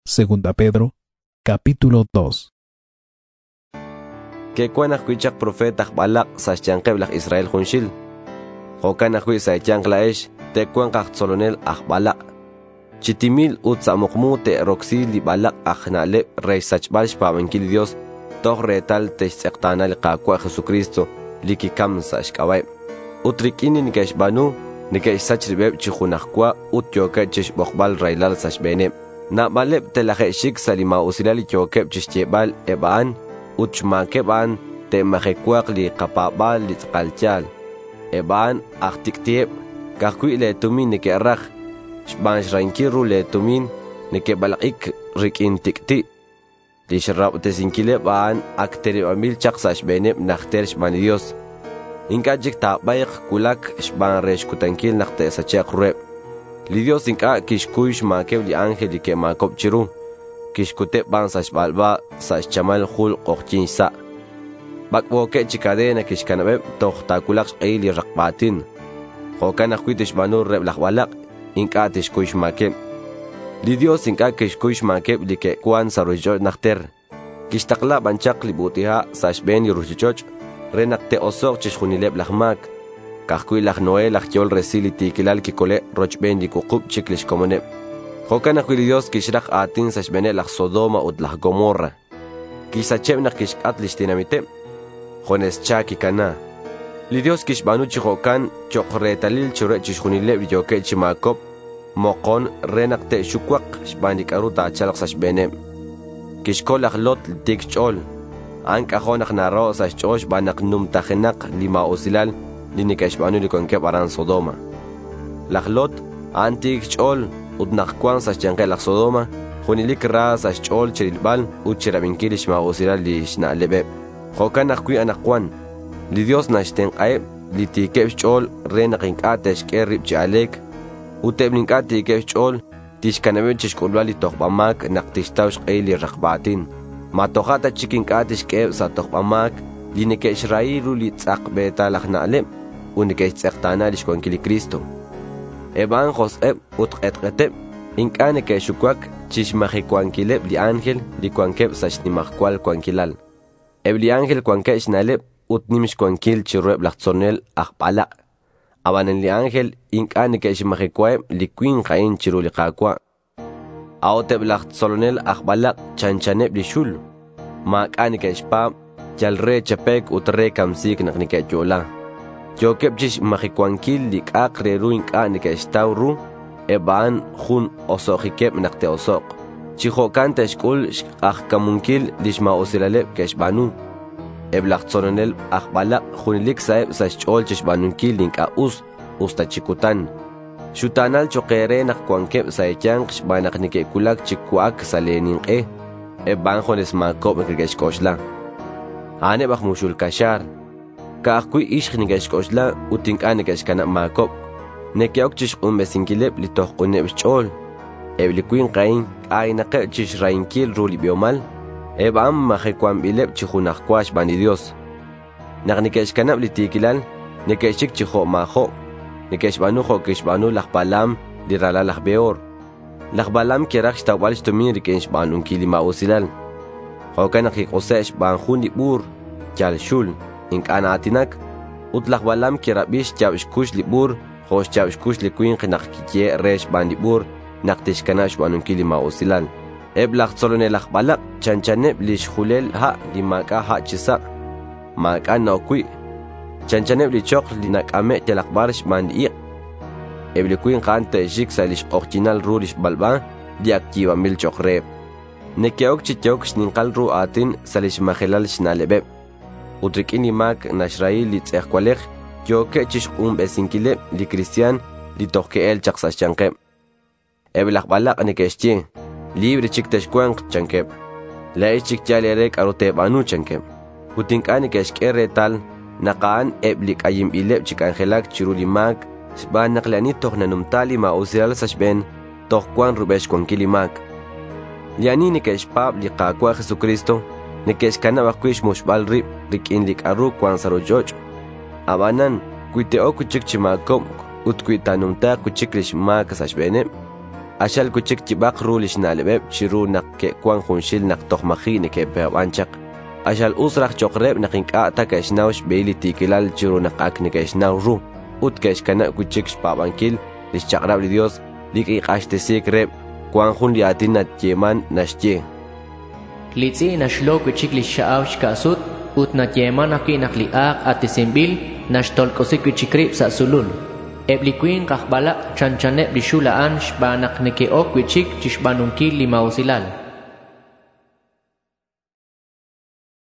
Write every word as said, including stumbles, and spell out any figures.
Segunda Pedro, capítulo dos. Que cuana cuichak profeta balak sa chanqeblak Israel junshil. Hokana hui sa chanqlaesh te cuan solonel ah balak. Chitimil ut sa mukmu te roxi li balak ah nale rey sachbalsh pawankil Dios toh retal te sektana li qaqwa Jesucristo li kikam sa shkaway. Utrikini ni kesh banu ni kesh sachribeb chikhunakwa ut yoka chish bokbal raylal sa shbene. Na baleb te la shik salima usilali yokeb chishchebal ebaan uchmakeban te majekwak li kapabal li tqalchal. Ebaan aktiktieb kakwi le tumin ni ke rakh shbansh rankiru le tumin ni ke balak rikin tikti. Li shrab te sinkile baan akteri amil chaksash beneb nakhter shman Dios. Inka jik tabayq kulak shban resh kutankil nakhte sa chek reb. Li Dios inka kishkuish makev li angel li ke makop chiru. Kishkute ban sa shbalba sa shamal khul qoqchin sa. Bakboke chikadena kishkanabeb tohtakulak shqili raqbatin. Hokana khwitish banur reb lakhbalak inka tishkuish makev. Li Dios inka kishkuish makev li ke kwan sa rujo nakhter. Kishtaqla banchak li butiha sa shben li rujichoch renakte osok chishkhunileb lakhmak. Kakui lak Noé lak yol resili tikilal kikole rochben li kukub chiklish komone. Hokana kwi Dios kishrak atin sa shbene lak Sodoma ud lak Gomorra. Kisacheb nak kishkat lishtinamite. Jones chaki kana. Li Dios kishbanu chihokan chokretalil chure chishkhunileb yoke chimakop mokon renakte shukwak shbandik aruta chalak sa shbene. Kishkol lak lot tik chol. Anka honak naro sa shosh banak num tajenak lima osilal lini kashbanu li konke baran Sodoma. Lakhlot antik chol udnak kwan sa chanke lak Sodoma hunilik ra sa chol chirilbal uchirabinkilish ma osilal li shna lebe. Hokan akwi anakwan li Dios nashten qae li tikeb chol renaqin qatesh kerib chalek utebnin qati tikeb chol tishkanabe chishkulbal li toqbamak naqtishtaw shqili raqbatin. Matohata chikin katish keb sa toqbamak linike Israilu li tsaq beta lakhnalem unike tsaqtana lishkonkili Cristo. Eban joseb utqetqeteb inkane ke shukwak chishmahi kwankileb li ángel li kwankeb sashnimakwal kwankilal. Ebli ángel kwanke shnaleb utnimish kwankil chirweb laktsonel akbala. Abanen li ángel inkane ke shmahi kwaeb li kwin qain chiru li qaqwa. Aoteb laktsolonel akbalak chanchaneb li shul. Maakane ke shpab jalre chapek utre kamsik naknike chola. Jokeb jish mahikwankil li kaqre ruin kane ke shtawru eban khun osokikeb nakte osok. Chihokan teshkul akkamunkil lishma osilaleb keshbanu. Eblaktsonel akbalak khunilik saeb sa shchol chishbanunkil linka us ustachikutan. Shutanal chokere nakwankeb sa echanq shbanak nike kulak chikuak sa lenin e. Eban khones makop nkegeshkoshla. Ane bak mushul kashar. Kaakui ish nigeshkoshla utinkane keshkana makop. Nekiok chish umbesinkileb li tohquneb chol. Eblikuin qain aynaqe chish rainkil ruli biomal. Ebam majekwam bileb chihunakwash bani Dios. Naknikeshkanab li tikilal nekeshik chiho maho. Nekeshbanu ho keshbanu lakbalam li rala lakbeor. Lakbalam kerak shtawalish tumin rikenshbanun kilima usilal. Hokan kikosesh banjun libur chal shul inkana atinak ut lakbalam kerabish chabshkush libur hosh chabshkush likuin qinaqkiye resh ban libur naqtishkanash banun kilima usilal. Eblaq tsolone lakbalak chanchaneb lish khulel ha limaka ha chisa maka nokui chanchaneb li chok li nakame telakbarsh mandiq. Eblikuin qante jik salish original rulish balba li aktiva mil chokreb. Nekeok chichok shninkal ru atin salish majelal shnalebeb. Utrikini mak nashrai li tsekwalek yoke chish um besinkile li cristian li toke el chaksa chankeb. Eblaq balak nekeshchi libre chikteshkwan chankeb. La chik chalerek arote banu chankeb. Utinkani keshkere tal naqan eblik ayim ileb chikangelak chirulimak sban naqlani tohnanum tali ma usiral sashben tohkwan rubesh konkilimak. Yani nikeshpab li qaqwa Jesucristo nikeshkana bakwish mushbal rib rikin lik aru kwan sarojoj. Abanan kuiteo kuchik chimakom utkuitanumta kuchiklish mak sashbene. Ashal kuchik chibak rulish na lebeb chiru nak ke kwan khunshil nak tohmahi ne ke peb anchak. Ashal usrak chokreb nak inkata ke shnaush beili tikilal chiru nak ak ne ke shnawru. Ut ke shkana kuchik shpabankil lish chakrab li Dios lik iqashtesik reb kwan khun liatin nat yeman nashye. Litsi nashlo kuchik lish shaaw shkasut ut nat yeman aki nak liak atisimbil nashtol kosik kuchikrib sa sulul. Ebliquin kahbalak chanchanep di shulaan shbanak neke ok wichik chishbanunkil lima usilal.